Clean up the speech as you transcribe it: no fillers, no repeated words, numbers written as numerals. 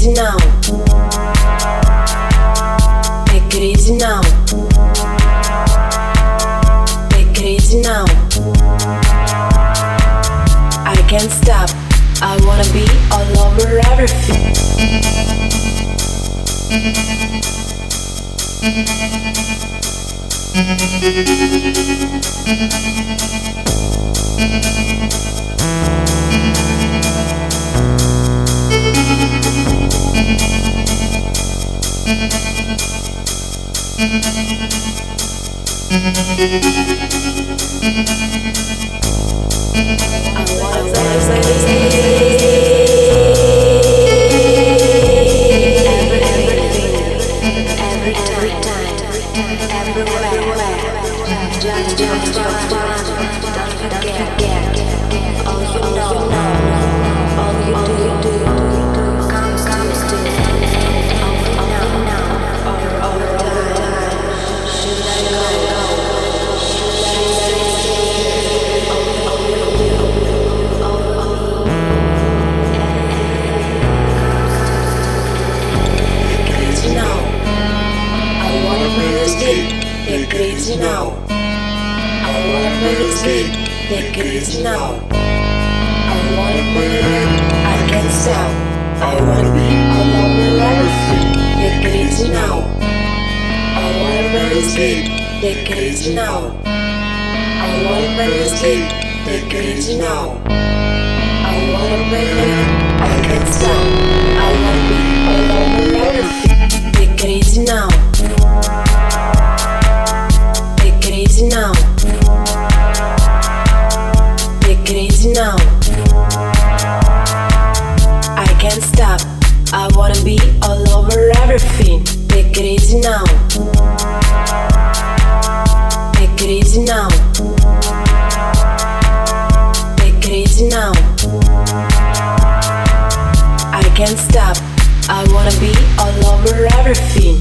crazy now. Take it easy now. Take it easy now. I can't stop. I wanna be all over everything. Take it easy now. I wanna play this game. Take it easy now. I wanna play it. I can't stop. I wanna be all over everything. Take it easy now. I wanna play this game. Take it easy now. I wanna play this game. Take it easy now. I wanna play it. I can't stop. I wanna be all over everything. Take it easy now. Take it easy now. Take it easy now. I can't stop. I wanna be all over everything. Take it easy now. Take it easy now. Take it easy now. I can't stop. I wanna be all over everything.